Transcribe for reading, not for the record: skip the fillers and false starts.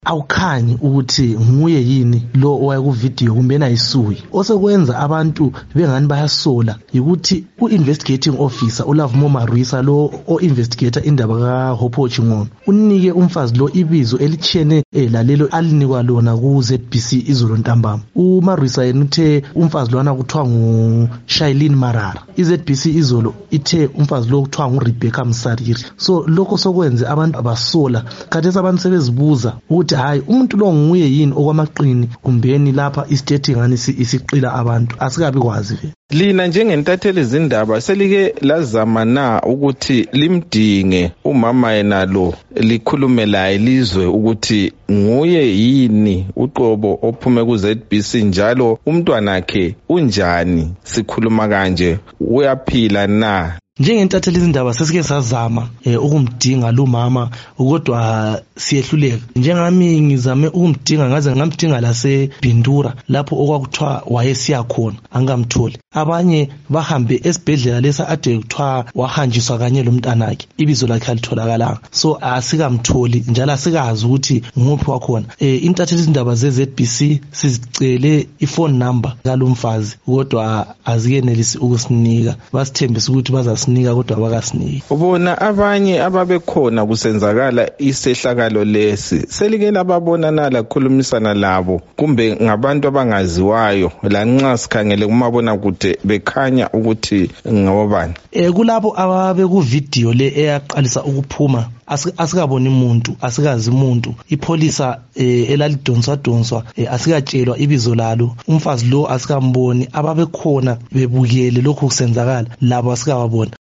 awukhanyi ukuthi nguye yini lo owaye ku video kumbe ayisuyi. Osekwenza abantu bengani bayasola ukuthi u-investigating officer uLovemo Marwisa lo o-investigator indaba kaHopho Chingoma unike umfazi lo ibizo elitshene lalelo alinikwa lona ku ZBC Izolo ntambama. uMarwisa yena uthe umfazi lona kuthiwa nguShailene Marara. iZBC Izolo ithe umfazi lo kuthiwa nguRebecca Msariri. So lokho sokwenze abantu abasola khathesi abantu sebezibuza ukuthi hayi umuntu lo nguye yini okwamaqini kumbeni lapha istate ngani isiqila abantu asikabi kwazi. Lina njengentatheli izindaba selike lazama na ukuthi limdinge umama yena lo likhulume laye lizwe ukuthi nguye yini uqobo ophume ku ZBC njalo umntwana wakhe unjani, sikhuluma kanje uyaphila na? Njengentatheli izindaba sesike sazama ukumdinga lo mama kodwa siyehluleka. Njengami ngizame ukumdinga ngaze ngamdinga laseBindura lapho okwakuthiwa wayesiya khona angamtholi. Abanye bahambe esibhedlela lesa ade kuthiwa wahanjiswa kanye lo mntanakhe ibizo lakhe alitholakala. So asikamtholi njalo asikazi ukuthi nguphi wakhona. Intatheli izindaba zeZBC sizicele iphone number kalomfazi kodwa azikenelisi ukusinika. Basithembisa ukuthi bazasinika kodwa abakasinika. Ubona abanye ababekhona kusenzakala isehlakalo lesi selike lababonana lakhulumisana labo kumbe ngabantu abangaziwayo la nxa sikhangele kumabona kude bekhanya ukuthi ngobani? Kulabo ababe ku video le eyaqalisa ukuphuma asikaboni umuntu, asikazi umuntu. Ipolisa elalidonswa asikatshelwa ibizo lalo. Umfazi lo asikamboni. Ababekhona bebukele lokho kusenzakala labo asikababona.